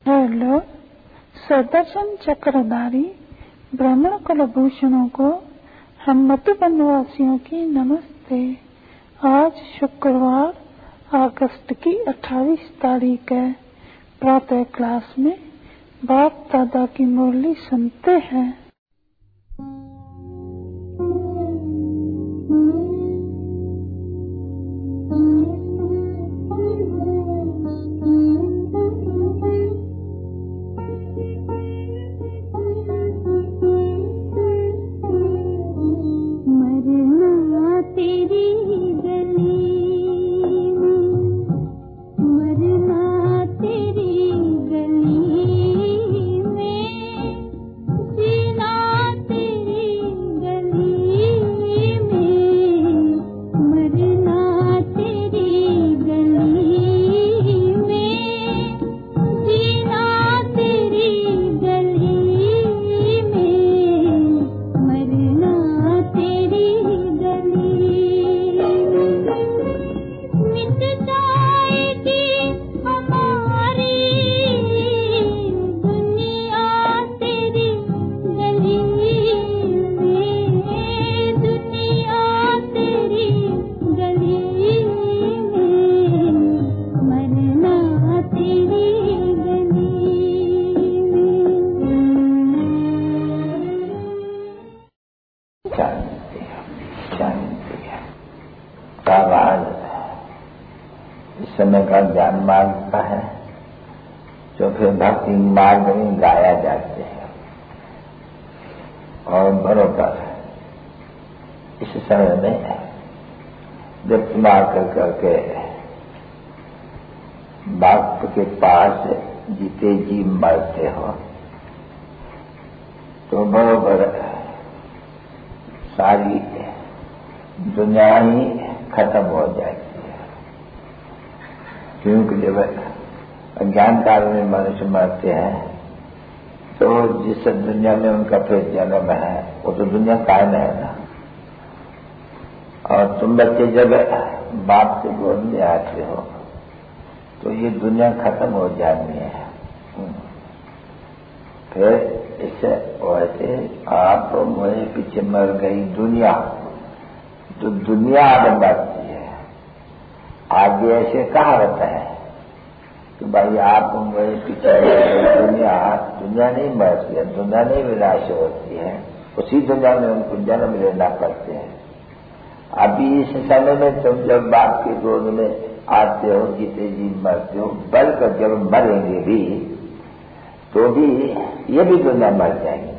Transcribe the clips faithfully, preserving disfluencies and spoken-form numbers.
Hello, सदर्शन चक्रधारी ब्राह्मण कुलभूषणों को हम मधुबन वासियों की नमस्ते। आज शुक्रवार अगस्त की अट्ठाईस तारीख है। प्रातः क्लास में बाप दादा की मुरली सुनते हैं। समय का ज्ञान मार्ग का है जो फिर भक्ति मार्ग में गाया जाते हैं। और बरोबर इस समय में जब मार कर करके बाप के पास जीते जी मरते हो तो बरोबर सारी दुनिया ही खत्म हो जाएगी। क्योंकि जब अज्ञान काल में मनुष्य मरते हैं तो जिस दुनिया में उनका फिर जन्म है वो तो दुनिया कायम है ना। और तुम बच्चे जब बाप के गोद में आते हो तो ये दुनिया खत्म हो जानी है। फिर इससे वैसे आप मुझे पीछे मर गई दुनिया, तो दुनिया आगे बढ़ती है। आगे ऐसे कहा रहता है कि भाई आप मुझे पीछे दुनिया दुनिया नहीं मरती है, दुनिया नहीं विनाश होती है, उसी दुनिया में उनको जन्म लेना पड़ते हैं। अभी इस समय में तुम जब बाप के गोद में आते हो, जीते जी मरते हो, बल्कि जब मरेंगे भी तो भी ये भी दुनिया मर जाएंगे।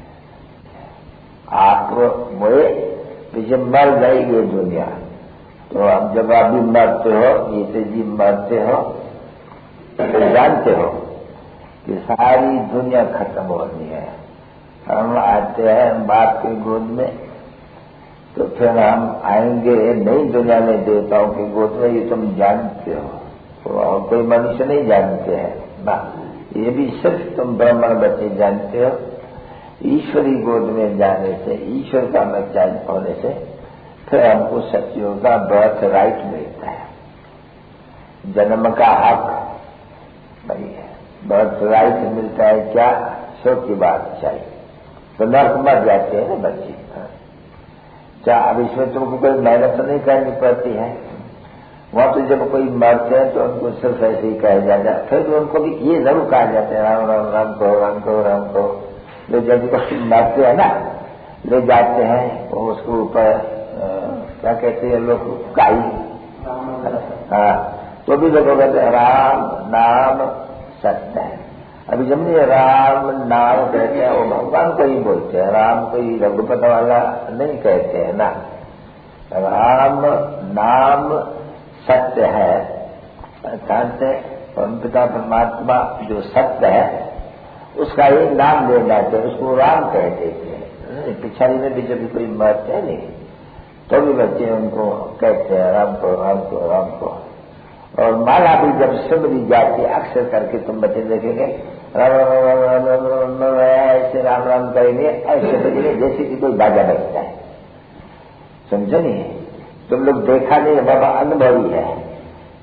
आप मुझे पीछे मर गई ये दुनिया, तो अब जब आप भी मरते हो, जीते जी मरते हो, तो जानते हो कि सारी दुनिया खत्म होनी है। हम आते हैं बाप के गोद में तो फिर हम आएंगे नई दुनिया में देवताओं के गोद में, ये तुम जानते हो। तो और कोई मनुष्य नहीं जानते हैं ना, ये भी सिर्फ तुम ब्राह्मण बच्चे जानते हो। ईश्वरी गोद में जाने से, ईश्वर का बच्चा होने से फिर हमको सत्यों का बर्थ राइट मिलता है, जन्म का हक भाई बर्थ राइट मिलता है। क्या सो की बात चाहिए तो नर्क मर जाते हैं ना बच्चे। क्या अब इसमें तुमको कोई मेहनत तो नहीं करनी पड़ती है। वहां तो जब कोई मरते हैं तो उनको सिर्फ ऐसे ही कहा जाता है। फिर उनको भी ये जरूर कहा जाता है राम राम राम को राम को राम को। जो जब कोई मरते हैं ना, ले जाते हैं वो उसको ऊपर क्या कहते हैं लोग, काई, हाँ, तो भी लोग कहते हैं राम नाम सत्य है। अभी जब ये राम नाम कहते हैं वो भगवान को ही बोलते हैं, राम को ही रघुपत वाला नहीं कहते हैं ना। राम नाम सत्य है, अर्थात परमपिता परमात्मा जो सत्य है उसका ही नाम लेना चाहिए, उसको राम कह देते हैं। पिछाड़ी में भी जब कोई मरते हैं नहीं तो भी बच्चे उनको कहते हैं राम को राम को राम को। और माला भी जब सिमरी जाती अक्सर करके तुम बच्चे देखेंगे राम राम राम राम राम राम ऐसे राम राम करेंगे, ऐसे बजेंगे जैसे कि कोई बाजा बजता है। समझो नहीं, तुम लोग देखा नहीं है बाबा, अनुभवी है।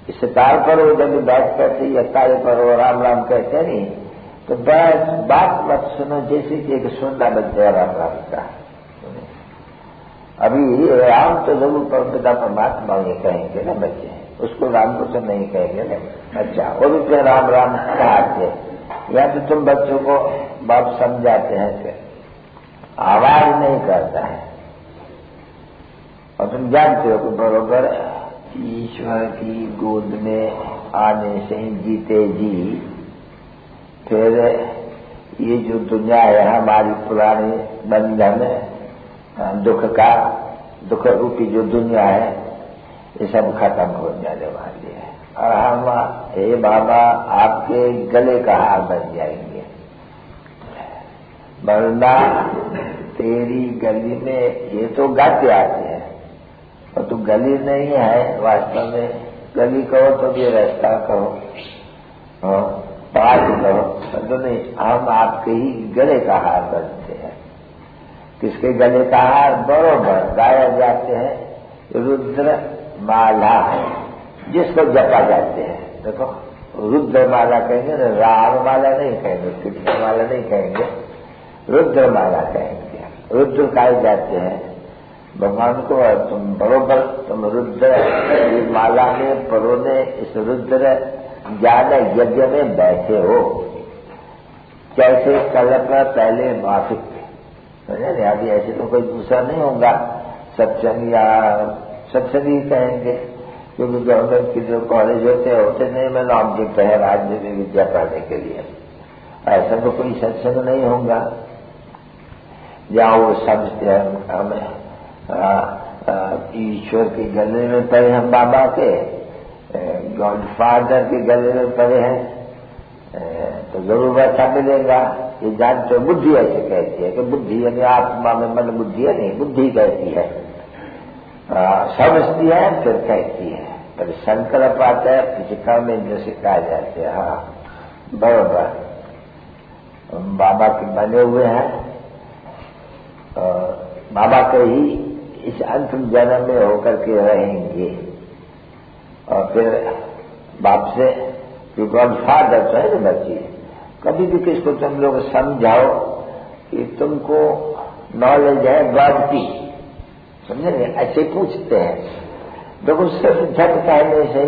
इस तार पर वो जब बैठ करते या तारे पर वो राम राम कहते नहीं, तो बस बात मत सुनो, जैसे कि एक सुनना बच गया राम राम का। अभी राम तो जरूर परमपिता परमात्मा ये कहेंगे ना बच्चे, उसको राम को तो नहीं कहेंगे ना। अच्छा, वो भी फिर राम राम कहते, या तो तुम बच्चों को बाप समझाते हैं कि आवाज नहीं करता है, और तुम जानते हो कि बरोबर ईश्वर की गोद में आने से जीते जी फिर ये जो दुनिया है हमारी पुरानी बंधन दुख का, दुख रूपी जो दुनिया है, ये सब खत्म हो जाने वाली है, और हम हे बाबा आपके गले का हार बन जाएंगे। वरना तेरी गली में ये तो गाते आते हैं, और तू गली नहीं है वास्तव में, गली कहो तो भी रास्ता कहो, पाठ कहो तो नहीं, हम आपके ही गले का हार बनते हैं। किसके गले का हार? बरोबर गाया जाते हैं रुद्र माला, जिसको जपा जाते हैं। देखो रुद्र माला कहेंगे ना, राम माला नहीं कहेंगे, कृष्ण माला नहीं कहेंगे, रुद्र माला कहेंगे। रुद्र गाए जाते हैं भगवान को, तुम बरोबर तुम रुद्र माला में परोने इस रुद्र ज्ञान यज्ञ में बैठे हो। कैसे कल्प पहले माफिक थे, अभी ऐसे तो कोई दूसरा नहीं होगा सत्संग, या सत्संग ही कहेंगे, क्योंकि गवर्नमेंट के जो कॉलेज होते होते नहीं, मैं ऑब्जेक्ट है राज्य में विद्या पढ़ने के लिए, ऐसा तो कोई सत्संग नहीं होगा जहाँ वो समझते हैं हमें ईश्वर के गले में पड़े हम बाबा के, गॉड फादर के गले में पड़े हैं, तो जरूर वैसा मिलेगा। ये जानते, बुद्धि ऐसे कहती है कि बुद्धि यानी आत्मा में मन बुद्धि है नहीं, बुद्धि कहती है, समझती है फिर कहती है, पर संकल्प आता है फिजिका में जैसे कहा जाते हैं। हाँ बराबर, बाबा के बने हुए हैं, बाबा के ही इस अंतिम जन्म में होकर के रहेंगे, और फिर बाप से जो गॉड फादर तो है ना बच्ची, कभी भी किसको तुम लोग समझाओ कि तुमको नॉलेज है गॉड की, समझे नहीं, ऐसे पूछते हैं। देखो सिर्फ झट कहने से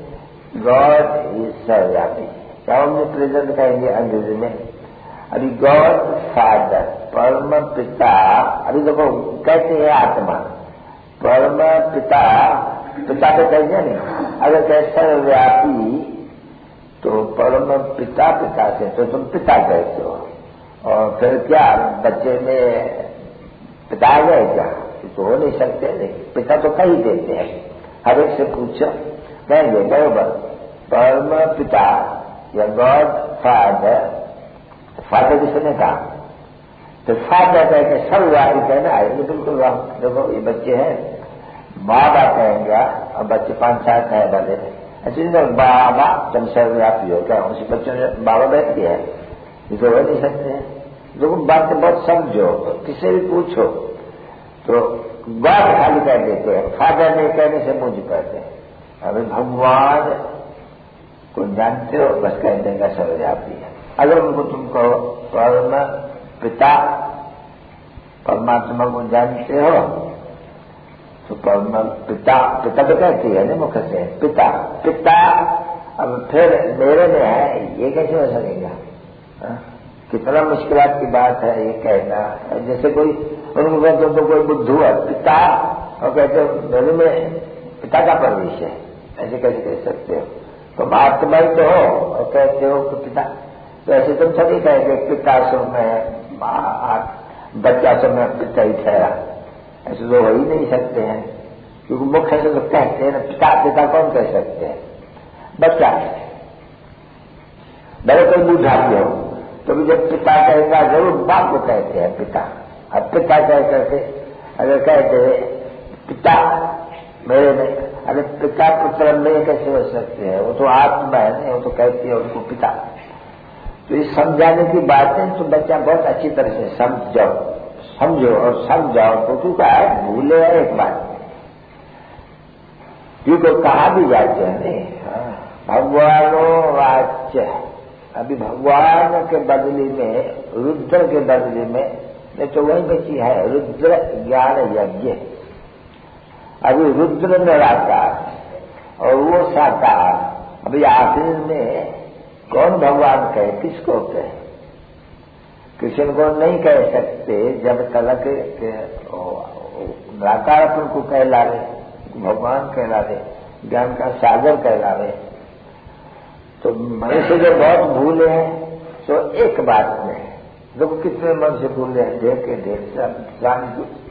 गॉड इज सर्वव्यापी, क्या हमने प्रेजेंट कहेंगे अंग्रेजी में, अभी गॉड फादर परम पिता, अभी देखो कहते हैं आत्मा परम पिता, पिता तो कहेंगे नहीं, अगर कहे सर्वव्यापी तो परम पिता पिता से तो तुम पिता कहते हो, और फिर क्या बच्चे में पिता आ गए क्या? तो हो नहीं सकते, नहीं, पिता तो कही देते हैं, हर एक से पूछो कहेंगे बरोबर परम पिता या गॉड फादर, फादर किसने कहा, तो फादर कह के सर्वव्यापी कहना है, ये बिल्कुल देखो ये बच्चे हैं बाबा कहेंगे, और बच्चे पांच सात है बड़े ऐसे बाबा तुम सर्वव्यापी हो क्या, उसी बच्चों ने बाबा बैठ गया है, ये तो हो नहीं सकते हैं। देखो बात बहुत समझो, किसे भी पूछो तो बात खाली कह देते हैं, फादर नहीं कहने से मुझ कहते हैं। अभी भगवान को जानते हो बस कह देगा सर्वव्यापी है। अगर उनको तुम कहो परम पिता, परमात्मा को जानते हो तो परम पिता, पिता तो कहती है ना मुख से पिता पिता, अब फिर मेरे में है ये कैसे हो सकेगा? हा? कितना मुश्किलात की बात है ये कहना। जैसे कोई उनको कहते तो कोई बुद्धू है पिता, और कहते मेरे में पिता का प्रवेश है, ऐसे कैसे कह सकते हो? तुम आत्मा ही तो हो और कहते हो कि पिता, तो ऐसे तुम सभी कहेंगे पिता सो में बच्चा सो में पिता ही ठहरा, ऐसे तो हो ही नहीं सकते हैं, क्योंकि मुख्य से तो कहते हैं ना पिता, पिता कौन कह सकते हैं? बच्चा। बड़े कोई बूढ़ा भी हो तो भी जब पिता कहेगा जरूर बाप को कहते हैं पिता। अब पिता कह करके अगर कहते पिता मेरे में, अरे पिता पुत्र में कैसे हो सकते हैं? वो तो आत्मा है ना, वो तो कहती है उनको पिता। तो ये समझाने की बातें तो बच्चा बहुत अच्छी तरह से समझो समझो और समझाओ, तो क्योंकि है भूले है एक बात, क्योंकि कहा भी जाते हैं नहीं, भगवानो वाच्य। अभी भगवान के बदले में, रुद्र के बदले में नहीं तो वही बची है रुद्र ज्ञान यज्ञ। अभी रुद्र निराकार और वो साकार। अभी आखिर में कौन भगवान कहे, किसको कहे? किसी को नहीं कह सकते जब तलक निराकार अपन को कहला रहे, भगवान कहला रहे, ज्ञान का सागर कहला रहे। तो मनुष्य जो बहुत भूले हैं तो एक बात में देखो कितने मन से भूले हैं, ढेर के ढेर सब जान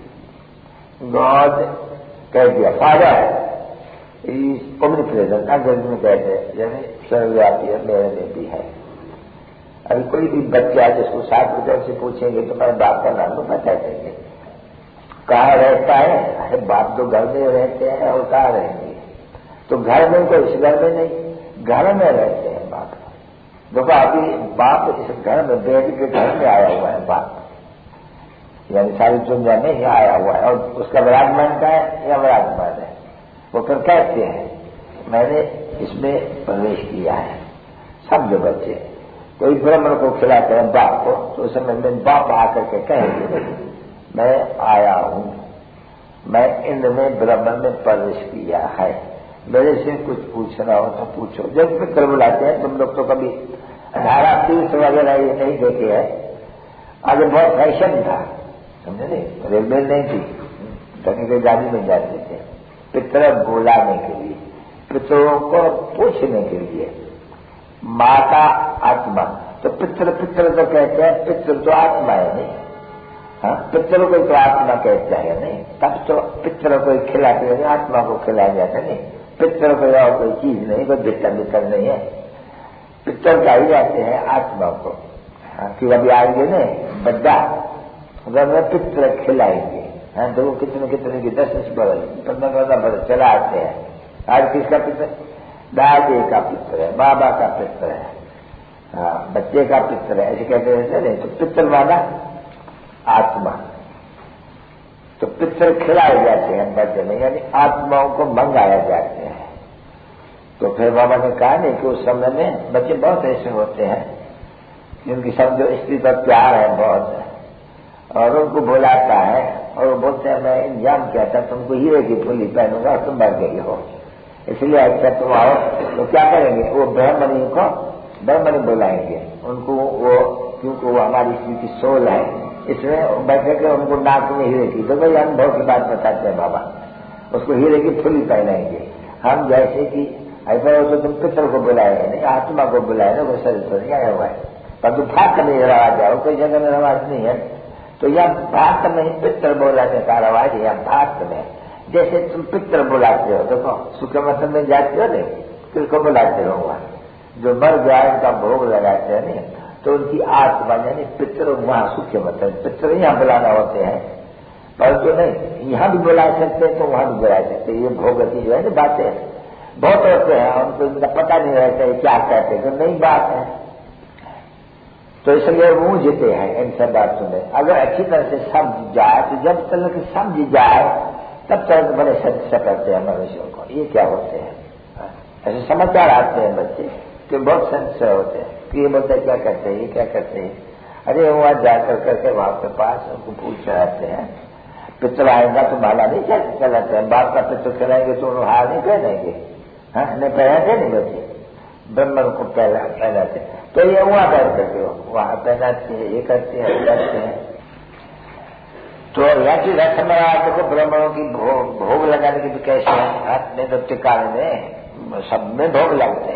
गॉड कह दिया, फादर इज ओमनीप्रेजेंट, अंग्रेजी में कहते हैं, यानी सर्वव्यापी है, मेरे में भी है। अभी कोई भी बच्चा जिसको सात बजे से पूछेंगे तो मेरे बाप का नाम तो बता देंगे। कहाँ रहता है? अरे बाप तो घर में रहते हैं और कहाँ रहेंगे? तो घर में तो इस घर में नहीं, घर में रहते हैं बाप। देखो अभी बाप इस घर में बैठ के घर में आया हुआ है बाप, यानी सारी दुनिया में ही आया हुआ है और उसका विराजमान का है या विराजमान है। वो फिर कहते हैं मैंने इसमें प्रवेश किया है। सब जो बच्चे कोई ब्राह्मण को खिलाते हैं बाप को, तो उस समय में बाप आकर के कहेंगे मैं आया हूं, मैं इनमें ब्राह्मण में प्रवेश किया है, मेरे से कुछ पूछना हो तो पूछो। जब पितर बुलाते हैं, तुम लोग तो कभी धारा तीर्थ वगैरह ये नहीं देखे हैं, आगे बहुत फैशन था, समझे नहीं, रेलवे नहीं थी, धनी के गाड़ी में जाते थे पितर बुलाने के लिए, पितरों को पूछने के लिए। माता आत्मा, तो पितर पितर तो कहते हैं, पितर तो आत्मा है नहीं, हाँ पितर को तो आत्मा कहता है नहीं, तब तो पितर को खिलाते हैं, आत्मा को खिलाया जाता नहीं, पितर को और कोई चीज नहीं, कोई भितर भितर नहीं है, पितर खाई जाते हैं आत्मा को। हाँ कि अभी आएंगे न बड्डा, अगर मैं पितर खिलाएंगे, हाँ देखो कितने कितने की दस दस बरस पंद्रह पंद्रह बरस चला आते हैं। आज किसका पितर? दादी का पितर है, बाबा का पितर है, हाँ बच्चे का पितर है, ऐसे कहते रहते नहीं। तो पितर माना आत्मा, तो पितर खिलाए जाते हैं बच्चे में, यानी आत्माओं को मंगाया जाते हैं। तो फिर बाबा ने कहा नहीं कि उस समय में बच्चे बहुत ऐसे होते हैं जिनकी सब जो स्त्री पर प्यार है बहुत, और उनको बुलाता है और वो बोलते हैं मैं इंतजाम किया था तुमको हीरे की फूली पहनूंगा, तुम मर गई हो, इसलिए अच्छा तुम आओ। तो क्या करेंगे? वो ब्रह्मणी को ब्रह्मणी बुलाएंगे उनको, वो क्योंकि वो हमारी स्त्री की सोल है, इसमें बैठे के उनको नाक में हीरे की, तो भाई अनुभव की बात बताते हैं बाबा, उसको हीरे की फूली पहनाएंगे। हम जैसे कि ऐसा हो तो तुम पितर को बुलाएंगे नहीं, आत्मा को बुलाएंगे, वो शरीर तो नहीं आया हुआ है, पर तुम भाग में रवाज जाओ, कोई जगह में रवाज नहीं है। तो यह भाग में पितर बोलाने का रवाज, या भाग में जैसे तुम पितर बुलाते हो, देखो सुख मत में जाते हो नहीं, किसको बुलाते हो? वहां जो मर गया उनका भोग लगाते हैं नहीं, तो उनकी आत्मा यानी पितर वहां सुख मत, पितर यहाँ बुलाना होते हैं, परंतु तो नहीं यहाँ भी बुला सकते तो वहां भी बुला सकते। ये भोग की जो है ना बातें बहुत होते हैं, उनको इनका पता नहीं रहता है क्या कहते हैं, तो नई बात है। तो इसलिए वो जीते हैं इन सब बातों में। अगर अच्छी तरह से समझ जाए, तो जब तक समझ जाए तब तक बड़े सत्य करते हैं मनुष्यों को, ये क्या होते हैं। ऐसे समाचार आते हैं बच्चे कि बहुत संशय होते हैं कि ये बोलते क्या करते हैं, ये क्या करते हैं। अरे वहां जाकर करके वहां के पास उनको पूछ रहते हैं, पितर आएगा तो माला नहीं चलाते हैं, बाप का पितर चलाएंगे तो उन्होंने हार नहीं पहनेंगे, हाँ नहीं पहनाते नहीं बच्चे, ब्राह्मण को पहला पहनाते। तो ये वहां बैठ करके वहां पहनाते हैं, ये करते हैं, ये करते हैं। तो यहाँ की रस्म को ब्राह्मणों की भोग, भोग लगाने की भी कैसे है, हाथ में तो टिकाने में सब में भोग लगते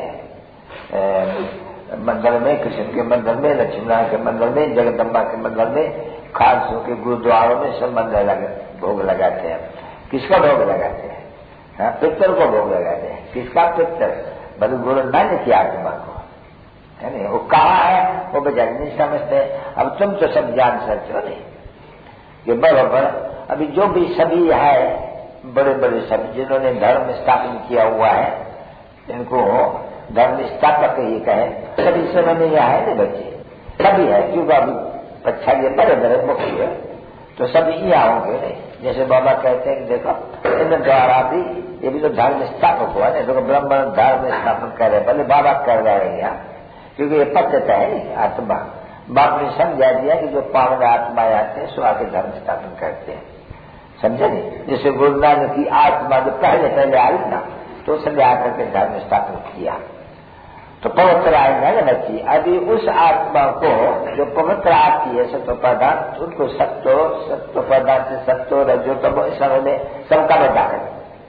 हैं। मंदिर में, कृष्ण के मंदिर में, लक्ष्मीनारायण के मंदिर में, जगदम्बा के मंदिर में, खालसों के गुरुद्वारों में सब मंदिर लगे भोग लगाते हैं। किसका भोग लगाते हैं? हाँ पितर को भोग लगाते हैं। किसका पितर? बल गुरु नानक की आत्मा को, है नहीं। वो कहाँ है वो बेचारे नहीं समझते। अब तुम तो सब जान सकते हो नहीं कि बराबर अभी जो भी सभी है, बड़े बड़े सब जिन्होंने धर्म स्थापन किया हुआ है, इनको धर्म स्थापक ये कहे, सभी समय में यह है ना बच्चे, सभी है, क्योंकि अभी अच्छा ये बड़े बड़े मुख्य है, तो सभी यहाँ होंगे नहीं। जैसे बाबा कहते हैं कि देखो इन द्वारा भी ये भी तो धर्म स्थापक हुआ नहीं, तो ब्रह्म धर्म स्थापन कर रहे, भले बाबा कर रहे हैं, क्योंकि ये पद्धत है नहीं आत्मा। बाप ने समझा दिया कि जो पावन आत्मा आते हैं सो आके धर्म स्थापन करते हैं, समझे नहीं। जैसे गुरु नानक की आत्मा जो पहले पहले आई ना, तो उसने आकर के धर्म स्थापन किया, तो पवित्र आएगा ना बच्ची। अभी उस आत्मा को जो पवित्र आती है सत्व पदार्थ, उनको सत्व सत्व पदार्थ से सत्व रजो तब इस समय में सबका में दाखिल,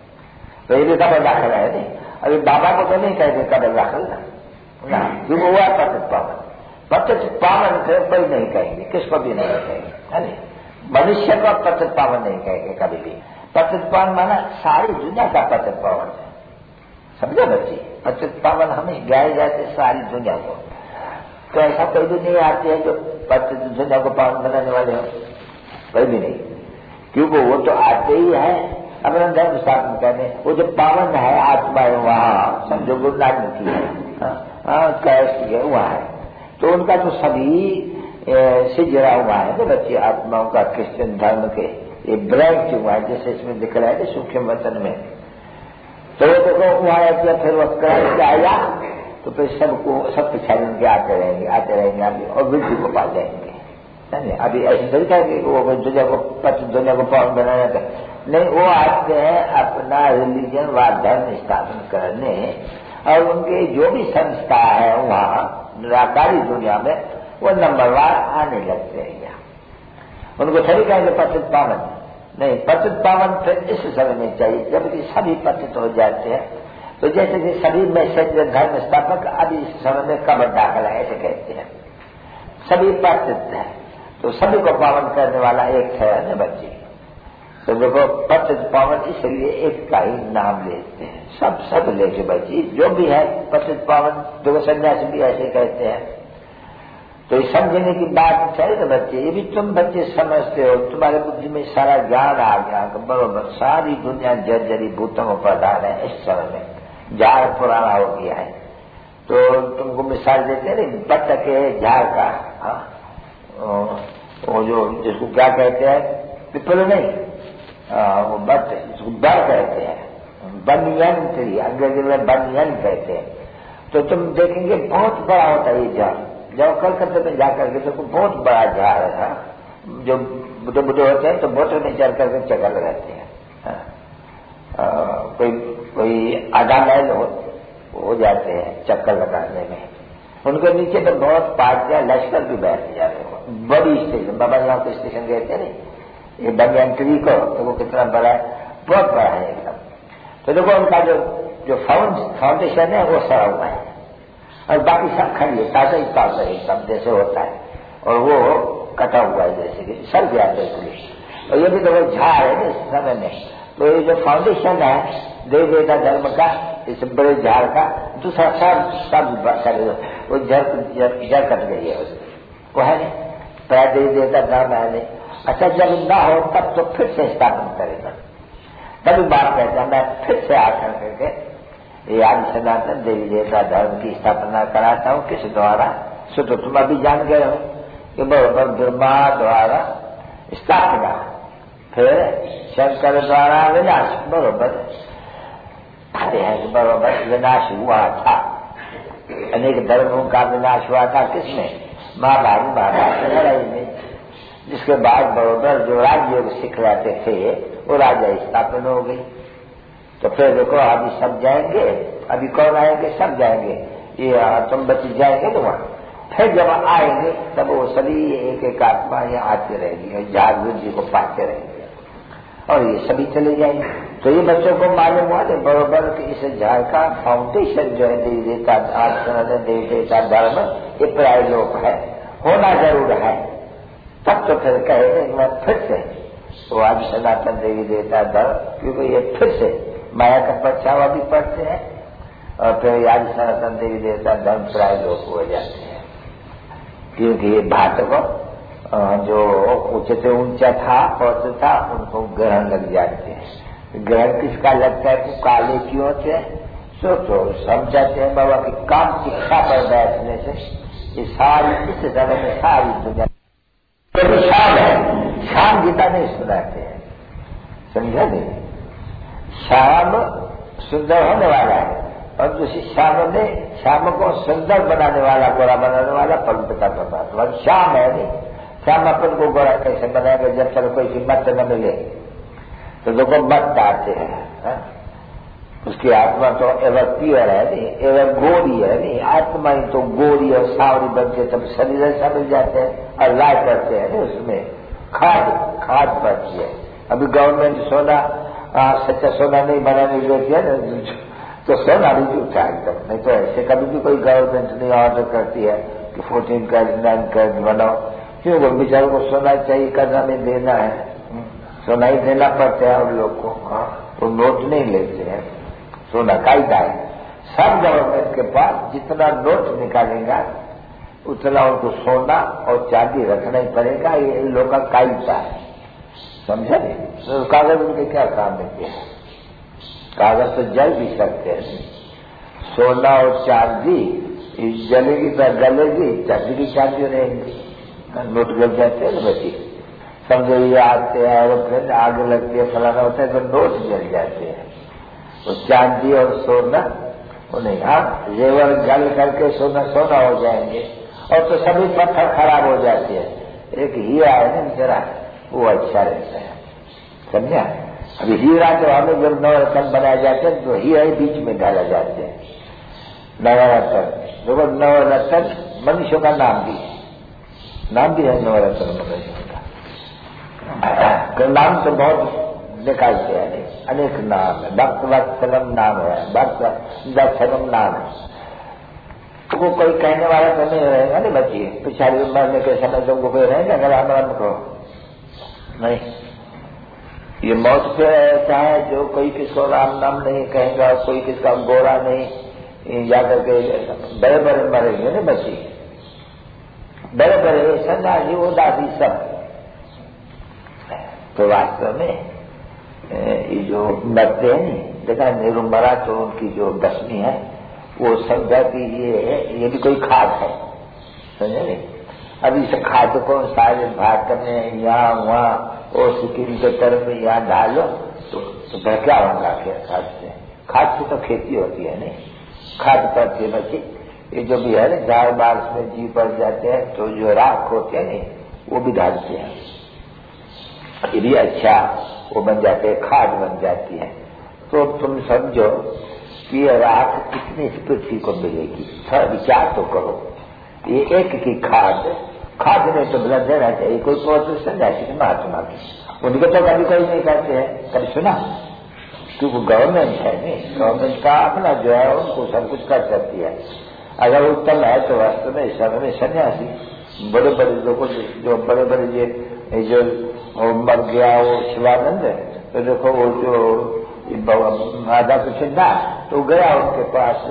तो ये भी कबर दाखिल है नहीं। अभी बाबा को तो नहीं कहते कबर दाखिल ना, क्योंकि हुआ पतित पावन। पतित पावन को कोई नहीं कहेंगे, किसको भी नहीं कहेंगे, है नहीं। मनुष्य को पतित पावन नहीं कहेंगे कभी भी। पतित पावन माना सारी दुनिया का पतित पावन है, समझो बच्ची। पतित पावन हमें गाए जाते सारी दुनिया को, तो ऐसा कोई भी नहीं आते हैं जो पतित दुनिया को पावन बनाने वाले हो, कोई भी नहीं, क्योंकि वो तो आते ही है अपना धर्म स्थापन करने। वो जो पावन है आत्मा है वहाँ, समझो गुरु नानक की है, हाँ कैसी है वहाँ है, तो उनका तो सभी से जुड़ा हुआ है ना बच्चे आत्माओं का क्रिश्चियन धर्म के ये ब्रांच हुआ है, जैसे इसमें दिख रहा है सूक्ष्म वतन में। तो वो देखो वहाँ आया, फिर वो क्राइस्ट आया तो फिर सबको सब पिछाड़ी उनके आते रहेंगे आते रहेंगे अभी, और वृद्धि को पा जाएंगे, नहीं। अभी ऐसे तरीका है कि वो दुनिया को पति दुनिया को पावन बनाना था नहीं, वो आते हैं अपना रिलीजन व धर्म स्थापन करने, और उनके जो भी संस्था है वहाँ निराकारी दुनिया में वो नंबरवार आने लगते हैं यहाँ। उनको थोड़ी कहेंगे पतित पावन नहीं, पतित पावन फिर इस समय में चाहिए जबकि सभी पतित हो जाते हैं। तो जैसे कि सभी में से धर्म स्थापक अभी इस समय में कब्र दाखिल है ऐसे कहते हैं, सभी पतित है, तो सभी को पावन करने वाला एक है ना बच्चे। तो देखो पतित पावन इसलिए एक का ही नाम लेते हैं, सब सब लेके बच्ची जो भी है पतित पावन। देखो सन्यासी भी ऐसे कहते हैं, तो ये समझने की बात है ना बच्चे। ये भी तुम बच्चे समझते हो, तुम्हारे बुद्धि में सारा ज्ञान आ गया, बरोबर सारी दुनिया जर्जरी भूतों में प्रधान है इस समय में, झाड़ पुराना हो गया है। तो तुमको मिसाल देते हैं बत्तख के झाड़ का, वो जो जिसको क्या कहते हैं पिपल नहीं, आ, वो बट जिसको बर कहते हैं, बनियन ट्री अंग्रेजी में बनियन कहते हैं। तो तुम देखेंगे बहुत बड़ा होता है ये झाड़, जब कलकत्ते में जाकर के तो बहुत बड़ा झाड़ था, जो बुढ़े बुढ़े होते हैं तो बोटल में चढ़ करके चक्कर लगाते हैं, कोई कोई आधा मैल हो, हो जाते हैं चक्कर लगाने में। उनके नीचे तो बहुत पार्टियां लश्कर भी बैठ जाते हो, बड़ी स्टेशन बाबा यहाँ को स्टेशन कहते हैं नहीं, ये बनियंट्री को तो वो कितना बड़ा है, बहुत बड़ा है एकदम। तो देखो उनका जो जो फाउंडेशन है वो सड़ा हुआ है, और बाकी सब खड़ी है, ताजा ही ताजा एकदम जैसे होता है, और वो कटा हुआ है जैसे कि सड़ गया बिल्कुल। और ये भी तो वो झाड़ है इस समय में, तो ये जो फाउंडेशन है देव देवता धर्म का, इस बड़े झाड़ का दूसरा सब सब वो जड़ जड़ कट गई है उसकी, वो है नहीं प्राय देव देवता धर्म है नहीं। अच्छा जब ना हो तब तो फिर से स्थापन करेगा, तभी बात कहता मैं फिर से आकर करके ये आदि सनातन देवी देवता धर्म की स्थापना कराता हूँ। किस द्वारा? सो तो तुम अभी जान गए हो कि बराबर ब्रह्मा द्वारा स्थापना, फिर शंकर द्वारा विनाश, बराबर बराबर विनाश हुआ था। अनेक धर्मों का विनाश हुआ था किसमें? महाभारत महाभारत लड़ाई में, जिसके बाद बराबर जो राजयोग सिखलाते थे वो राजा स्थापन हो गई। तो फिर देखो अभी सब जाएंगे, अभी कौन आएंगे? सब जाएंगे, ये तुम बच्चे जाएंगे तो वहां फिर जब आएंगे तब वो सभी एक एक आत्मा यहाँ आती रहेगी और जागृत जी को पाते रहेंगे और ये सभी चले जाएंगे। तो ये बच्चों को मालूम हुआ कि बराबर कि इस झाड़ का फाउंडेशन जो है देवी देवता देवी देवता धर्म ये प्राय लोक है, होना जरूर है। तब तो फिर कहे मैं फिर से वो आज सनातन देवी देवता धर्म, क्योंकि ये फिर से माया का परछावा भी पढ़ते हैं और फिर आज सनातन देवी देवता धर्म प्राय लोक हो जाते हैं, क्योंकि ये भारत को जो ऊंचे से ऊंचा था पहुंच था उनको ग्रहण लग जाते हैं। ग्रहण किसका लगता है? तो काले क्यों थे? सो तो समझाते हैं बाबा की काम शिक्षा पर बैठने से ये सारी इस समय में सारी दुनिया तो शाम है, शाम गीता नहीं सुनाते हैं, समझा नहीं? शाम सुंदर होने वाला है, और दूसरी श्याम ने श्याम को सुंदर बनाने वाला, गोरा बनाने वाला परमपिता परमात्मा श्याम है। नहीं श्याम अपन को गोरा कैसे बनाएगा जब तक कोई सी मत न मिले? तो देखो मत आते हैं है? उसकी आत्मा तो एवर प्योर है नहीं, एवर गोरी है नहीं, आत्मा ही तो गोरी और सावरी बन के तब शरीर ऐसा मिल जाते हैं और लाए करते हैं नहीं, उसमें खाद खाद पड़ती है। अभी गवर्नमेंट सोना आ, सच्चा सोना नहीं बनाने देती है ना, तो सोना भी झूठा एकदम। नहीं तो ऐसे कभी भी कोई गवर्नमेंट नहीं ऑर्डर करती है कि फोर्टीन कैरेट नाइन कैरेट बनाओ, क्यों? वो बेचारों को सोना चाहिए, करना नहीं देना है, सोना ही देना पड़ता है उन लोग को। हाँ, वो नोट नहीं लेते हैं, सोना कायदा है। सब गवर्नमेंट के पास जितना नोट निकालेगा उतना उनको सोना और चांदी रखना ही पड़ेगा, ये इन लोगों का कायदा है, समझे? तो कागज उनके क्या काम देते हैं? कागज तो जल भी सकते हैं, सोना और चांदी जलेगी तो गलेगी, चांदी की चांदी रहेगी, नोट गल जाते हैं ना बच्ची, समझो ये आते हैं और फिर आग लगती है फलाना होता है तो नोट जल जाते हैं। तो चांदी और सोना वो नहीं, हाँ जेवर गल करके सोना सोना हो जाएंगे, और तो सभी पत्थर खराब हो जाते हैं। एक हीरा है ना जरा, वो अच्छा रहता है, समझा? अभी हीरा जो हमें जब नवरत्न बनाए जाते हैं तो हीरा ही बीच में डाला जाते हैं, नवरत्न। देखो नवरत्न मनुष्यों का नाम भी नाम भी है, नवरत्न मनुष्यों का नाम तो बहुत निकालते हैं, अनेक नाम है, भक्त वत्सलम नाम है, भक्त दक्षलम नाम है। तो वो कोई कहने वाला तो नहीं रहेगा नहीं बच्ची, पिछाड़ी मरने के समय तुमको कोई रहेगा अगर हम को नहीं। ये मौत पे ऐसा है जो कोई किसको राम नाम नहीं कहेगा, कोई किसका गोरा नहीं या करके बड़े बड़े मरेंगे ना बच्ची, बड़े बड़े सन्यासी वो दादी सब। तो वास्तव में ये जो मरते हैं नहीं, देखा नेहरू मरा तो उनकी जो दशमी है वो समझा कि ये है, ये भी कोई खाद है, समझे नहीं? अब इस खाद को सारे भारत में यहाँ वहाँ और सिक्किम के तरफ में यहाँ डालो तो, तो फिर क्या होगा? फिर खाद से खाद से तो खेती होती है नहीं, खाद पड़ती है बच्ची। ये जो भी है ना झाड़ बारिश में जी पड़ जाते हैं तो जो राख होते हैं नहीं वो भी डालते हैं, ये भी अच्छा वो बन जाते हैं, खाद बन जाती है। तो तुम समझो कि राख कितनी पृथ्वी को मिलेगी, थोड़ा विचार तो करो। ये एक की खाद खाद में तो बदल देना चाहिए, कोई तो सन्यासी महात्मा की, उनके तो कभी कोई नहीं करते हैं, कभी सुना? क्योंकि गवर्नमेंट है नहीं, गवर्नमेंट का अपना जो है उनको सब कुछ कर सकती है। अगर उत्तम है तो वास्तव में इस समय में सन्यासी बड़े बड़े लोगों जो बड़े बड़े ये जो मर गया वो शिवानंद है, तो देखो वो जो राधा कृष्ण था तो गया उनके पास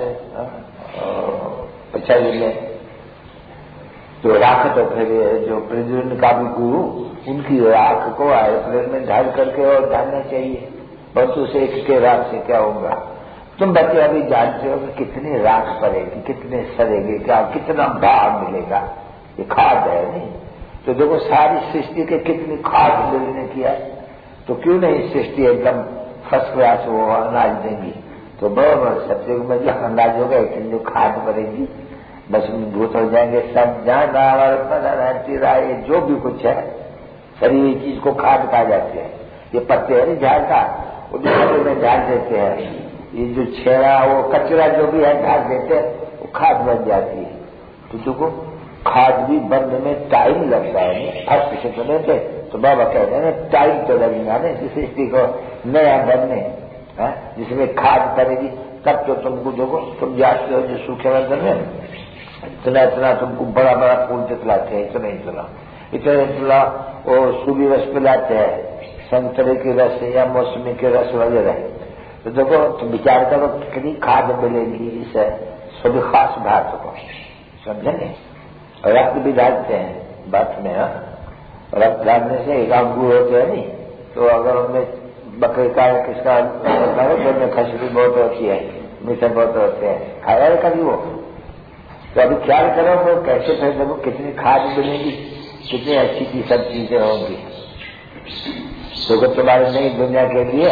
पछाड़ी में, तो राख तो फिर जो प्रज्वलन का भी गुरु उनकी राख को एयरप्लेन में ढाल करके और डालना चाहिए, बस उसे एक के राख से क्या होगा? तुम बच्चे अभी जानते हो कि कितनी राख पड़ेगी, कितने सड़ेंगे, क्या कितना भाव मिलेगा? ये खाद है नहीं। तो देखो सारी सृष्टि के कितनी खाद लेने किया, तो क्यों नहीं सृष्टि एकदम फर्स्ट क्लास वो अनाज देंगी? तो बराबर सत्युग में जो अनाज होगा इतनी जो खाद पड़ेगी बस भूत हो जाएंगे सब, जहाँ ये जो भी कुछ है सारी ये चीज को खाद कहा जाते हैं। ये पत्ते है झाड़ का वो पत्ते में डाल देते हैं, ये जो छेड़ा वो कचरा जो भी है डाल देते हैं, वो खाद बन जाती है। तो देखो खाद भी बनने में टाइम लगता है, फर्स्ट से तो लेते तो बाबा कहते हैं टाइम तो लगेगा ना इस सृष्टि को नया बनने, जिसमें खाद पड़ेगी तब तो तुमको देखो तुम जाते हो जो सूखे बंधन में इतना इतना तुमको बड़ा बड़ा फूल दिखलाते हैं, इतना इतना इतना इतना वो सूबी रस पिलाते हैं, संतरे के रस या मौसमी के रस वगैरह। तो देखो तुम विचार करो कितनी खाद मिलेगी इस सभी खास बात को, समझे? रक्त भी डालते हैं बात में, रक्त डालने से एक अंगूर होते हैं नहीं, तो अगर उनमें बकरे का किसका तो उनमें खशबू बहुत होती है, मीठे बहुत होते हैं, खाया है कभी वो? तो अभी ख्याल करो वो कैसे फिर देखो कितनी खाद मिलेगी, कितनी अच्छी की सब चीजें होंगी। तो तुम्हारे नई दुनिया के लिए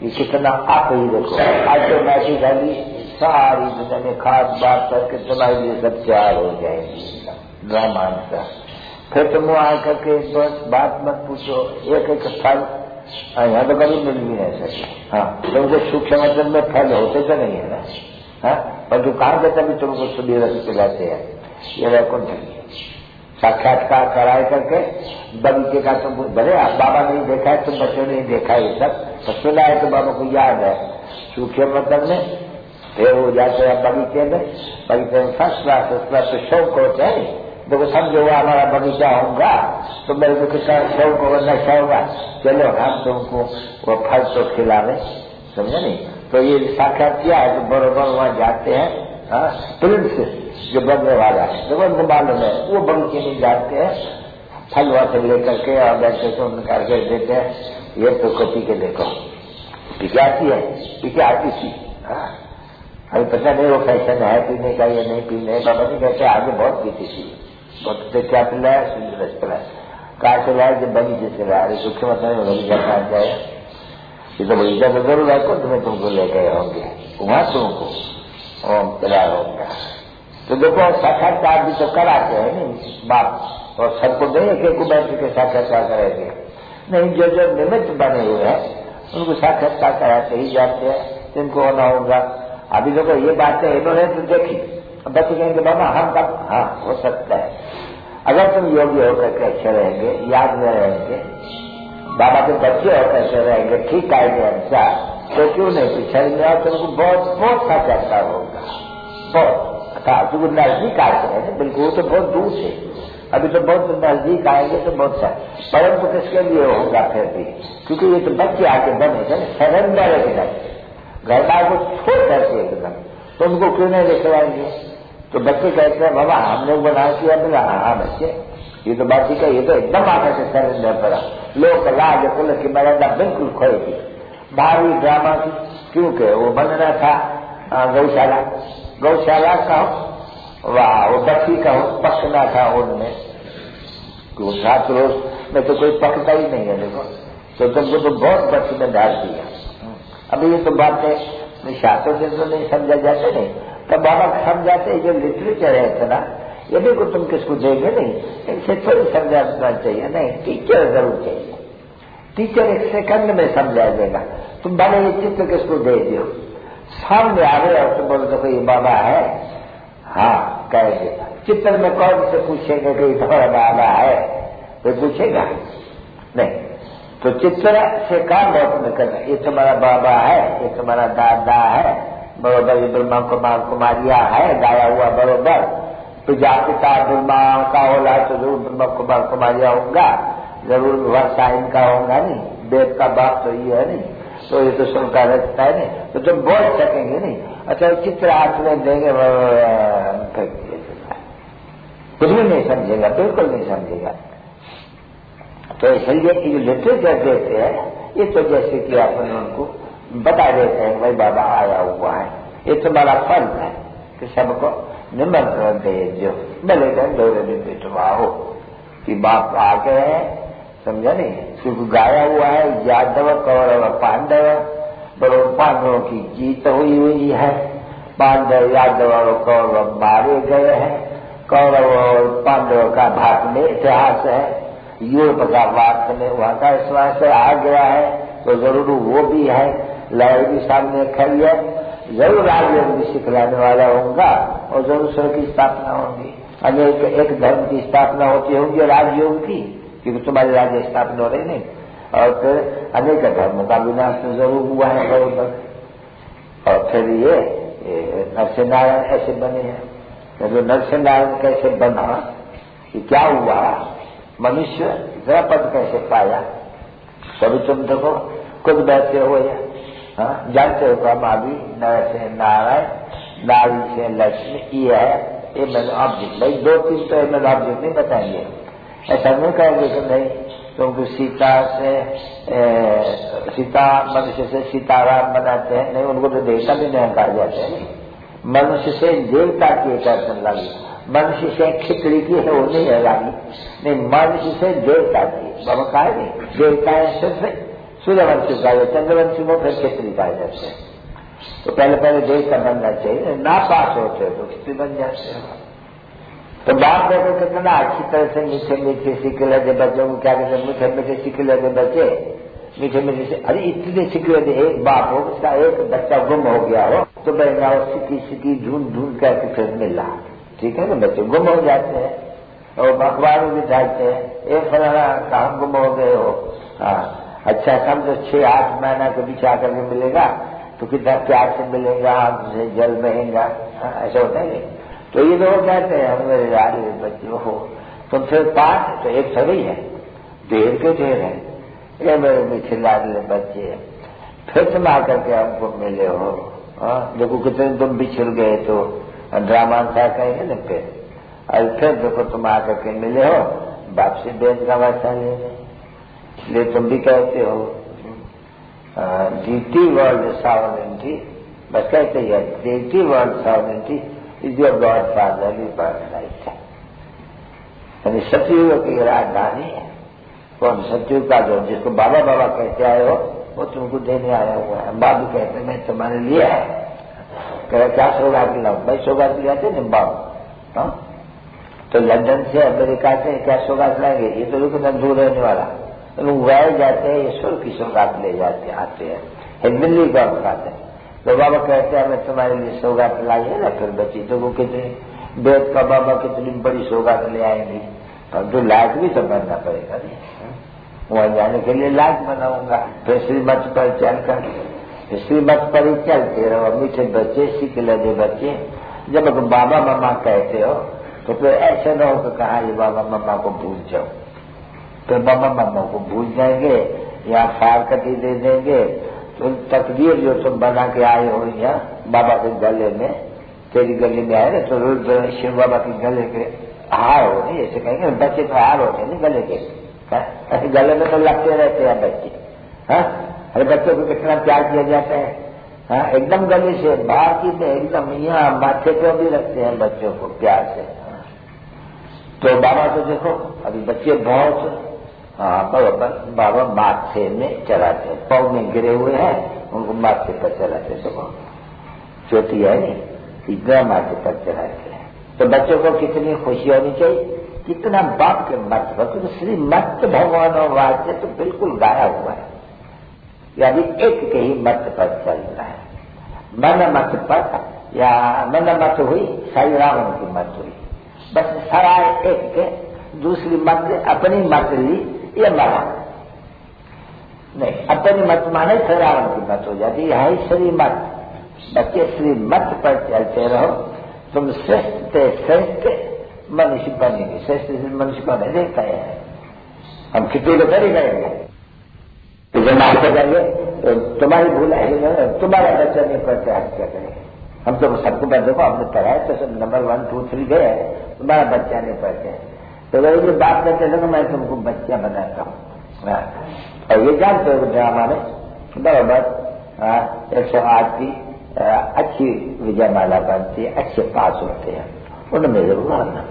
कि कितना आप ही देखो ऑटोमेटिकली सारी दुनिया में खास बात करके तुम्हारे लिए सब तैयार हो जाएगी ब्रह्मांड का। फिर तुम वहां करके बस बात मत पूछो, एक एक फल यहाँ तो कभी मिल भी नहीं सके। हाँ, तुमको सूक्ष्म वचन में फल होते तो नहीं है ना, हाँ, पर जो कहा जाता भी तुमको सुबह रस पिलाते हैं। ये वैकुंठ साक्षात्कार कराए करके बगीचे का तुमको भले आप बाबा नहीं देखा है, तुम बच्चों ने देखा है, सब तो सुना है तो बाबा को याद है। सूक्ष्म वचन में फिर हो जाते हैं बगीचे में, बगीचे में फर्स्ट क्लास फर्स्ट क्लास तो शौक होते हैं। देखो समझो वो हमारा बगीचा होगा तो मेरे को कितना शौक होगा, नशा होगा, चलो हम तुमको वो फल तो खिलावे, समझे नहीं। तो ये साक्षात किया है तो बरोबर वहां जाते हैं। हाँ, प्रिंस जो बनने वाला है देखो उनको मालूम है, वो बगीचे में जाते हैं, फल वहां से लेकर के और बैठे तो निकाल के देते हैं, ये तो को पी के देखो, पी के आती है, पी के आती थी। हाँ, अभी पता नहीं वो फैशन है पीने का या नहीं पीने, बाबा नहीं कहते आगे बहुत पीती थी, बहुत से क्या पिलाया, सुंदर रस पिलाया, कहा से लाया जब बगीचे से लाया। सूक्ष्म मतलब बगीचा कहा जाए, ये तो बगीचा तो जरूर है को तुम्हें तुमको ले गए होंगे वहां तुमको ओम पिला होगा। तो देखो साक्षात्कार भी तो कराते हैं नहीं बाप, और सबको नहीं एक को बैठ के साक्षात्कार करेंगे नहीं, जो जो निमित्त बने हुए हैं उनको साक्षात्कार कराते ही जाते हैं, जिनको होना होगा। अभी देखो ये बातें इन्होंने तो देखी, बच्चे कहेंगे बाबा हम तब, हाँ हो सकता है अगर तुम योग्य होकर के अच्छे रहेंगे, याद में रहेंगे, बाबा के बच्चे होकर के रहेंगे ठीक आएंगे अनुसार, तो क्यों नहीं पिछड़ में और तुमको बहुत बहुत साक्षात्कार होगा, बहुत था क्योंकि नजदीक आते हैं बिल्कुल, तो बहुत दूर से, अभी तो बहुत नजदीक आएंगे तो बहुत सा, परंतु किसके लिए होगा फिर भी, क्योंकि ये तो बच्चे आके बने सरेंडर एकदम, घर बार को छोड़ करके एकदम, तो उनको क्यों नहीं लेके आएंगे। तो बच्चे कहते हैं बाबा हम लोग बना किया, बोला हाँ बच्चे ये तो बात ठीक है, ये तो एकदम आकर के सरेंडर पड़ा, लोग लाज कुल की मर्यादा बिल्कुल खोएगी, भारी ड्रामा की, क्योंकि वो बनना था गौशाला, गौशाला का हो वाह वो बच्ची का हो पकना था उनमें, सात रोज में तो कोई पकता ही नहीं है देखो, तो तुमको तो बहुत बच्ची में डाल दिया। अभी ये तो बातें शास्त्रों से तो नहीं समझा जाते नहीं, तब बाबा समझाते जो लिटरेचर है इतना, यदि को तुम किसको देंगे नहीं, इनसे थोड़ी समझाना चाहिए, नहीं टीचर जरूर चाहिए, टीचर एक सेकंड में समझा देगा। तुम भले ये चित्र किसको दे दो, सामने आ गए और तुम बोलो देखो ये बाबा है, हाँ कह दे, चित्र में कौन से पूछेंगे कि तुम्हारा बाबा है, कोई पूछेगा नहीं। तो चित्र से काम बहुत में करना, ये तुम्हारा बाबा है, ये तुम्हारा दादा है, बरोबर ये ब्रह्मा कुमार कुमारिया है गाया हुआ, बरोबर प्रजापिता ब्रह्मा का होला तो जरूर ब्रह्मा कुमार कुमारिया होगा, जरूर वर्षा इनका होगा नहीं, वेद का बाप तो ये है नहीं, तो ये तो सबका रचता है नहीं, तो तुम बोल सकेंगे नहीं। अच्छा चित्र हाथ में देंगे कुछ भी नहीं समझेगा, बिल्कुल नहीं समझेगा। तो इसलिए जो लिटरेचर देते हैं ये तो जैसे कि अपन उनको बता देते हैं भाई बाबा आया हुआ है, ये तुम्हारा फल है कि सबको निमंत्रण दे जो भले दिन दौरे दिन पिटवा हो कि बाप आ गए हैं, समझा नहीं, क्योंकि गाया हुआ है यादव कौरव पांडव, बड़ो पांडवों की जीत हुई हुई है, पांडव यादव और कौरव मारे गए हैं, कौरव और पांडव का भारत में इतिहास है, यूरोप का भारत में वहां का इतिहास आ गया है, तो जरूर वो भी है, लड़ाई भी सामने खड़ी है, जरूर राजयोग भी सिखलाने वाला होगा और जरूर स्वर्ग की स्थापना होगी, अनेक एक धर्म की स्थापना होती होगी राजयोग की, क्योंकि तुम्हारी राज्य स्थापना हो रही नहीं, और फिर अनेक धर्मों का विनाश तो जरूर हुआ है बरोबर। और फिर ये, ये नरसिंहनारायण ऐसे बने हैं, तो नरसिंहनारायण कैसे बना, कि क्या हुआ, मनुष्य जरा पद कैसे पाया, कभी तुम देखो खुद बैठे हो या हाँ जानते हो हम अभी नर से नारायण, नारी से लक्ष्मी, ये है ये मैंने ऑब्जेक्ट, भाई दो तीन तो मैंने ऑब्जेक्ट नहीं बताएंगे, ऐसा नहीं कहेंगे कि नहीं तुमको सीता से ए, सीता मनुष्य से सीताराम बनाते हैं, नहीं उनको तो देवता भी नहीं कहा जाते हैं, मनुष्य से देवता की दर्शन लगी, मनुष्य से खिचड़ी की है वो नहीं है लगी, नहीं मनुष्य से देवता की, बाबा कहा नहीं देवता है सिर्फ सूर्यवंशी का या चंद्रवंशी को फिर खिचड़ी कहा जाते हैं। तो पहले पहले देश का बनना चाहिए, ना पास होते तो खिचड़ी बन जाते हैं। तो बाप देखो कितना अच्छी तरह से मीठे मीठे सीख लेते बच्चों को, क्या कहते हैं, मीठे मीठे सीख लेते बच्चे, मीठे मीठे से। अरे इतने सीख लेते, एक बाप हो उसका एक बच्चा गुम हो गया हो तो बहना वो सीखी सीखी ढूंढ ढूंढ करके फिर मिला, ठीक है ना। बच्चे गुम हो जाते हैं और अखबार में भी डालते हैं, एक फलाना कहाँ गुम हो गए हो। हाँ अच्छा, समझो छह आठ महीना के बीच आकर के मिलेगा तो कितना प्यार से मिलेगा, हमसे जल बहेगा, ऐसा होता है। तो ये लोग कहते हैं हम मेरे यार बच्चे हो तुम फिर पांच तो एक सभी है, ढेर के ढेर है, ये मेरे मीठे लाडले बच्चे हैं, फिर तुम आकर के हमको मिले हो। हाँ देखो कितने तुम बिछड़ गए तो ड्रामा था कहेंगे ना फिर, और फिर देखो तुम आकर के मिले हो, बाप से बेच का वाचा ले, इसलिए तुम भी कहते हो जीटी वर्ल्ड सावरेंटी, बस कहते हैं जीटी world sovereignty is your god fatherly birth right है, यानी सतयुग की राजधानी है। कौन सतयुग का जो जिसको बाबा बाबा कहते आए हो वो तुमको देने आया हुआ है। बाबू कहते मैं तुम्हारे लिए है, कह रहा क्या सौगात लाऊं, भाई सौगात ले आते ना बाबू। तो लंदन से अमेरिका से क्या सौगात लाएंगे, ये तो बिल्कुल दूर रहने वाला, लोग वह जाते हैं ईश्वर की सौगात ले जाते आते हैं, हिंदली का खाते हैं। तो बाबा कहते हैं मैं तुम्हारे लिए सौगात लाई है ना, फिर बची तो वो कितनी बेद का बाबा कितनी बड़ी सौगात ले आएंगी, और जो लायक भी तो बनना पड़ेगा नहीं, वहां जाने के लिए लायक बनाऊंगा। फिर श्रीमत पर चलकर श्रीमत पर ही चलते रहो, मीठे बच्चे सीख लेते बच्चे। जब बाबा मामा कहते हो तो फिर ऐसे न हो कि कहा ये बाबा मामा को भूल जाओ, तो बाबा मामा को भूल जाएंगे या फार कटी दे देंगे। तो तकदीर जो तुम बना के आए हो यहाँ बाबा के गले में, तेरी गले में आए ना तो रोज शिव बाबा के गले के हार हो नहीं, ऐसे कहेंगे बच्चे तो हार होते नहीं गले के, गले में तो लगते रहते हैं बच्चे। हाँ अरे बच्चों को कितना प्यार किया जाता है, हाँ एकदम गले से बाहर की में एकदम यहाँ माथे पे भी रखते हैं बच्चों को प्यार से। तो बाबा तो देखो अभी बच्चे बहुत हाँ बराबर बाबा माथे में चलाते हैं, पाँव में गिरे हुए हैं उनको माथे पर चलाते, तो चोटी है नहीं इतना माथे पर चलाते हैं। तो बच्चों को कितनी खुशी होनी चाहिए, कितना बाप के मत पर, क्योंकि श्री मत भगवान और वाक्य तो बिल्कुल गाया हुआ है, यानी एक के ही मत पर चल रहा है। मन मत पर या मन मत हुई साई रावण की मत हुई, बस सारा एक के, दूसरी मत अपनी मत ली ये माना नहीं, अपनी मत माने तो रावण की मत हो जाती है। श्री मत बच्चे श्री मत पर चलते रहो, तुम श्रेष्ठ से श्रेष्ठ मनुष्य बनेंगे। श्रेष्ठ से मनुष्य को नहीं देखता है, हम कितने को कर ही गए तो जब आपको करिए तो तुम्हारी भूल है, तुम्हारा बच्चा नहीं पढ़ते आप क्या करेंगे। हम तो सबको बच्चों को हमने पढ़ाया तो सब नंबर वन टू थ्री गए, तुम्हारा बच्चा नहीं पढ़ते, तो वही जो बात करते थे मैं तुमको बच्चा बनाता हूँ। और ये जानते हो ड्रामा में बराबर एक सौ आठ की अच्छी विजयमाला बनती है, अच्छे पास होते हैं, उनमें जरूर आना,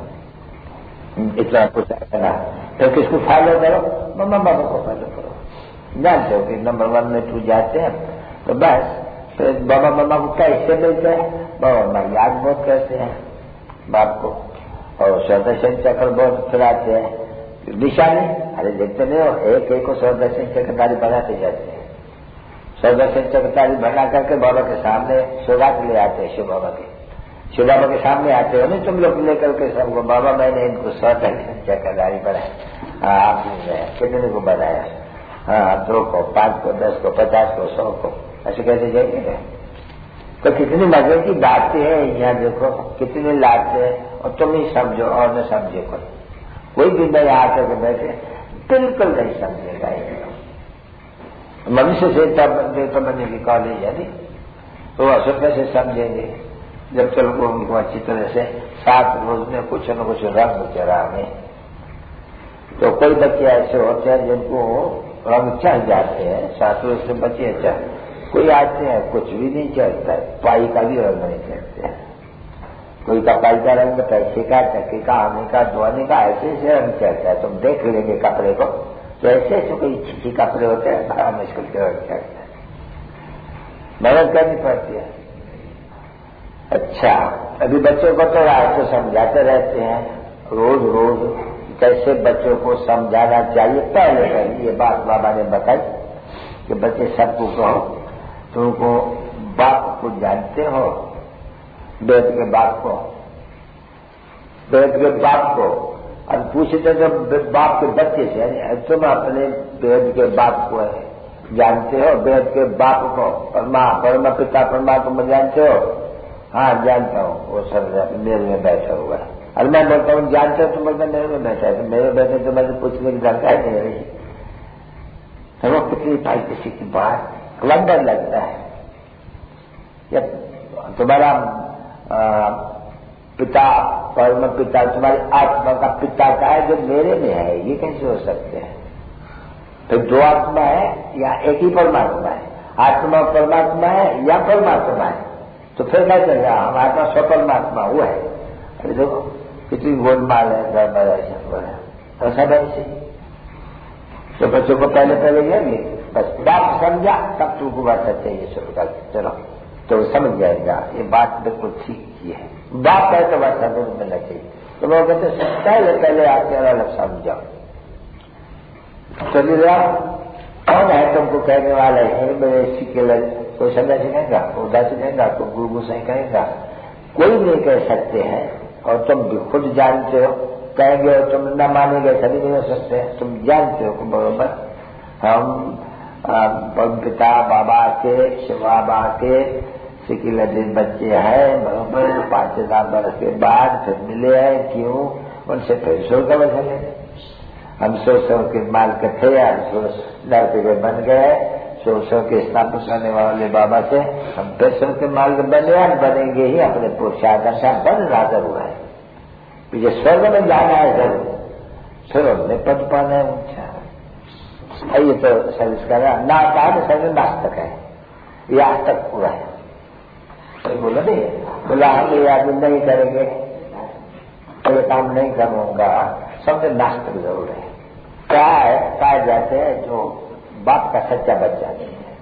इतना कुछ करना। तो किसको फॉलो करो, मम्मा बाबा को फॉलो करो। जानते हो कि नंबर वन में टू जाते हैं तो बस फिर बाबा मामा को कैसे मिलते हैं, बाबा माँ याद बहुत करते हैं बाप को, और स्वदर्शन चक्र बहुत खिलाते हैं। निशानी अरे देखते नहीं हो, एक एक को स्वदर्शन चक्रधारी बनाते जाते हैं, स्वदर्शन चक्रधारी बना करके बाबा के सामने सौगात ले आते हैं। शिव बाबा के शिव बाबा के सामने आते हो नहीं तुम लोग लेकर के सबको, बाबा मैंने इनको स्वदर्शन चक्रधारी बनाया, आपने कितने को बनाया, हाँ दो को, पांच को, दस को, पचास को, सौ को, ऐसे कैसे जाएंगे। तो कितनी मजे की बातें हैं यहाँ देखो, कितनी लाते हैं, और तुम ही समझो और न समझे कोई कोई भी नहीं आकर के बैठे बिल्कुल नहीं समझेगा। मनुष्य से देवता बनने की कॉलेज है नहीं, तो असुर से समझेंगे जब तक उनको अच्छी तरह से सात रोज में कुछ न कुछ रंग चढ़ाने। तो कोई बच्चे ऐसे होते हैं जिनको रंग चढ़ जाते हैं, सात रोज से बच्चे चढ़, कोई आते हैं कुछ भी नहीं चढ़ता है, पाई का भी रंग नहीं चढ़ते हैं, कोई का पाई का रंग, पैसे का, चक्की का, आने का, धोने का, ऐसे ऐसे रंग चढ़ता है। तुम देख लेंगे कपड़े को तो ऐसे ऐसे कोई चिट्ठी का प्रयोग होता है, बड़ा मुश्किल के होता है, मदद करनी पड़ती है। अच्छा, अभी बच्चों को तो रात को समझाते रहते हैं रोज रोज, कैसे बच्चों को समझाना चाहिए। पहले पहले ये बात बाबा ने बताई कि बच्चे सबको कहो, तुमको बाप को जानते हो, वेद के बाप को, वेद के बाप को, और पूछते तो बाप के बच्चे से, तुम अपने वेद के बाप को जानते हो, वेद के बाप को, परमा परमा पिता परमात्मा जानते हो? हाँ जानता हूँ, वो सब मेरे में बैठा हुआ है। और मैं बोलता हूँ जानते हो, तुम बोलते मेरे में बैठा है, तो मेरे बैठे तो मैं पूछने की दरकार नहीं रही। तो वो कितनी भाई किसी की बात लंबन लगता है। जब तुम्हारा पिता परम पिता तुम्हारी आत्मा का पिता का है जो मेरे में है, ये कैसे हो सकते हैं? फिर दो आत्मा है या एक ही परमात्मा है? आत्मा परमात्मा है या परमात्मा है? तो फिर क्या चलेगा? हम आत्मा स्वपरमात्मा हुआ है। अरे देखो कितनी गोलमाल है, तो सब ऐसे। तो बच्चों को पहले पहले ये बस बात समझा तब तुमको बात चाहिए शुरू कर, चलो तो समझ जाएगा ये बात बिल्कुल ठीक की है। बात है तो बात समझ मिलना चाहिए। तो वो कहते पहले पहले आके अलग समझाओ। चलिए कौन है तुमको कहने वाला है मेरे सीखे लगे? कोई संध्या सिखाएगा, उदा सिखाएगा, कोई गुरु से कहेगा, कोई नहीं कह सकते हैं। और तुम भी खुद जानते हो, कहेंगे और तुम न मानेंगे सभी नहीं हो सकते। तुम जानते हो बरोबर हम पिता बाबा के शिव बाबा के सिकी लगे बच्चे हैं, बरोबर पांच हजार बरस के बाद फिर मिले हैं। क्यों? उनसे फिर सौ का वजह है। हम सौ सौ के माल के थे, हम सौ लड़के के बन गए, सौ सौ के स्थापना करने वाले बाबा से हम फिर सौ के माल के बने, हम बनेंगे ही। अपने पुरुषार्थ बन राजा हुआ है, पीछे स्वर्ग में जाना है जरूर, फिर हमने पद पाना है ऊंचा। ये तो संस्कार ना कहा सर्व नास्तिक है, ये आज तक पूरा है। तो बोला नहीं, बोला हम ये आदमी नहीं करेंगे, तो ये काम नहीं करूंगा, समझे नास्तिक जरूर है। क्या है? कहा जाते हैं जो बाप का सच्चा बच्चा नहीं है।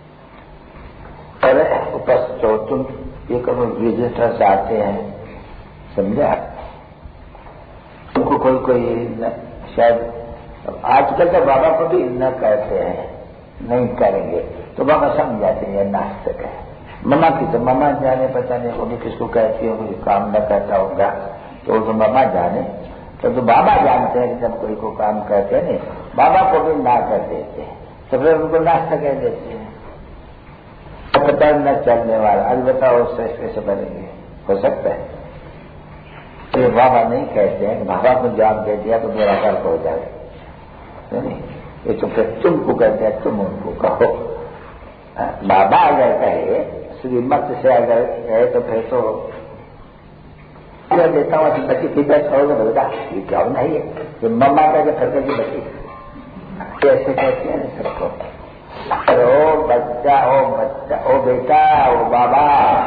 अरे उपस्थित हो तुम, ये करो विजिटर से आते हैं, समझा? तुमको कोई कोई शायद आजकल तो बाबा को भी न कहते हैं, नहीं करेंगे तो बाबा समझ जाते हैं नास्तिक है। मम्मा की तो मम्मा जाने, पता नहीं वो भी किसको कहती हो, कोई काम न करता होगा तो तो मम्मा जाने। तो, तो बाबा जानते हैं कि जब कोई को काम कहते हैं नहीं, बाबा को भी ना कर देते हैं, तो फिर उनको नास्तिक कह देते हैं। तो पता न चलने वाला, अभी बताओ उससे कैसे बनेंगे? हो सकता है तो बाबा नहीं कहते हैं, बाबा को जवाब दे दिया तो मेरा कर्क हो जाए। नहीं, ये तो फिर तुमको कहते हैं, तुम उनको कहो। बाबा अगर कहे, श्रीमत से अगर कहे तो फिर तो देता हूँ कि बच्ची की बैठ करोगे, बोलता ये क्या नहीं है, ये मम्मा का जो फर्क की बच्ची कैसे कहते हैं सबको। ओ बच्चा, ओ बच्चा, ओ बेटा, ओ बाबा,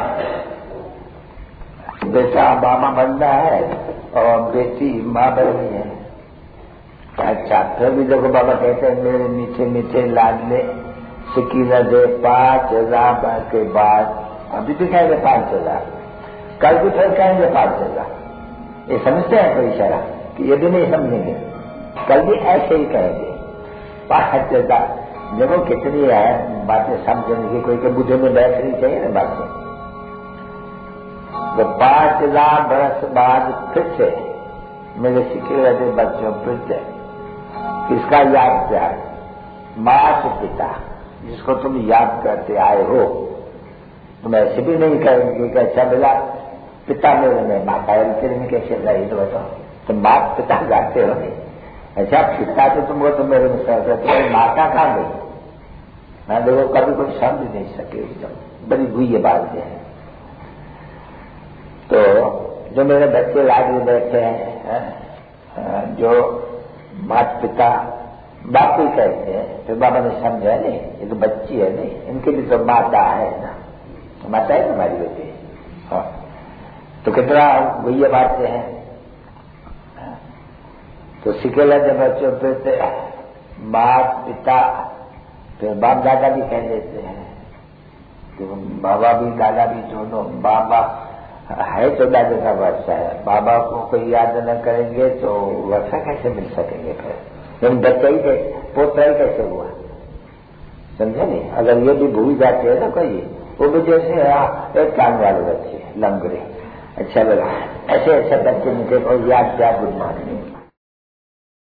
बेटा बाबा बनना है और बेटी माँ बननी है। अच्छा, फिर भी देखो बाबा कहते हैं मेरे मीठे मीठे लाडले सिक्की न दे पांच हजार के बाद, अभी भी कहेंगे पांच हजार, कल भी फिर कहेंगे पांच हजार। ये समझते हैं कोई इशारा कि ये भी नहीं समझेंगे, कल भी ऐसे ही कहेंगे पांच हजार। देखो कितनी है बातें समझने की, कोई के बुद्धि में बैठनी चाहिए ना बातें। तो पांच हजार बरस बाद फिर से मेरे सिक्के रहते बच्चों फिर से किसका याद किया? माता पिता, जिसको तुम याद करते आए हो। तुम ऐसे भी नहीं करेंगे कि अच्छा मिला पिता मेरे में, माता तेरे में कैसे रही? तो बताओ, तुम माता पिता जाते हो नहीं। अच्छा पिता तो तुमको तो मेरे में करते, तुम्हारी माता कहाँ गई? मैं देखो कभी कोई समझ नहीं सके, एकदम बड़ी गुई बात है। तो जो मेरे बच्चे लाडली बैठे हैं, जो माता पिता बाप ही कहते हैं, फिर बाबा ने समझा नहीं, ये तो बच्ची है नहीं, इनके भी तो माता है ना, माता है तुम्हारी बेटी। हाँ, तो कितना वही बातें हैं। तो सिकेला जब बच्चों पे माता पिता, फिर बाप दादा भी कह देते हैं, तो बाबा भी दादा भी दोनों। बाबा है तो दादा का वर्षा है, बाबा को कोई याद न करेंगे तो वर्षा कैसे मिल सकेंगे? फिर बच्चा ही पोता ही कैसे हुआ? समझे नहीं? अगर ये भी भूल जाते हैं ना कोई, वो भी जैसे एक कान वाले बच्चे लंगड़े, अच्छा लगा, ऐसे ऐसे बच्चे मुझे कोई याद क्या गुड मॉर्निंग